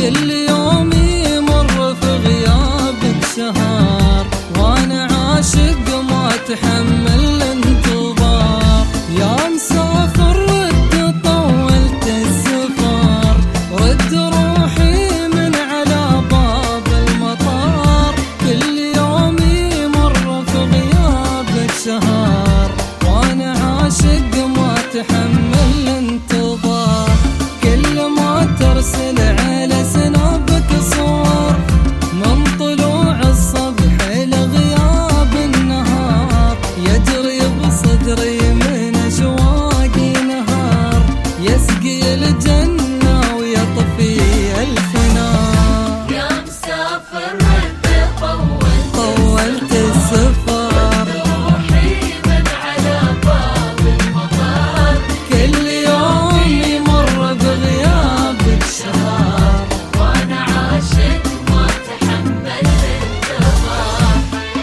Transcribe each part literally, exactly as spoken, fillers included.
كل يوم يمر في غيابك شهر، وانا عاشق ما اتحمل الانتظار. يا مسافر رد طولت السفر، رد روحي من على باب المطار. كل يوم يمر في غيابك شهر، وانا عاشق ما اتحمل الانتظار. كل ما ترسل على سنابك صور، من طلوع الصبح لغياب النهار، يجري بصدري من اشواقي نهار، يسقي الجنة ويطفي الفنار. يا مسافر رد طولت طولت السفر، روحي من على باب المطار. كل يوم يمر بغيابك شهر، وانا عاشق ما اتحمل الانتظار.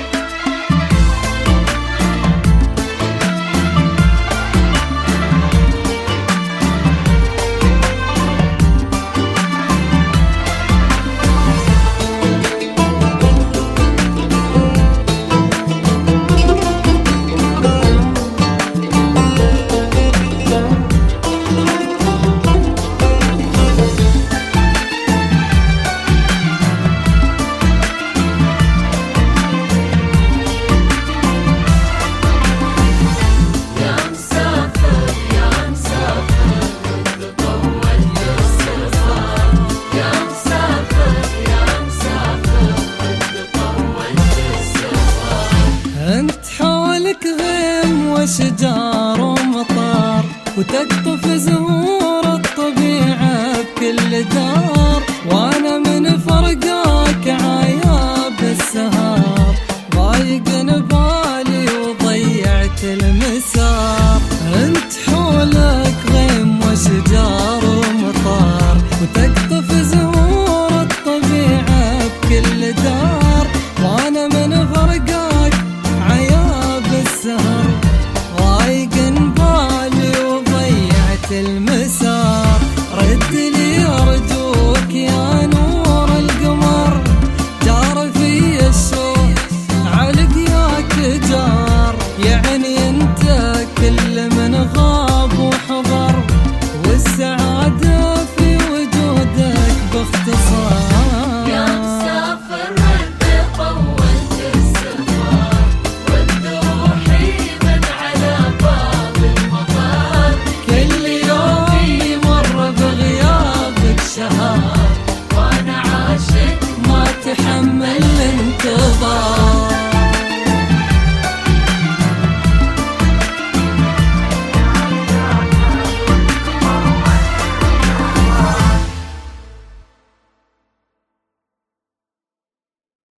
يا مسافر يا مسافر رد طولت السفر. يا مسافر يا مسافر رد طولت السفر. انت حولك غيم وشجار ومطار، وتقطف زهور الطبيعة بكل دار. وانا من فرقاك عاياب السهار، ضايق بالي وضيعت المسار. انت حولك غيم وشجار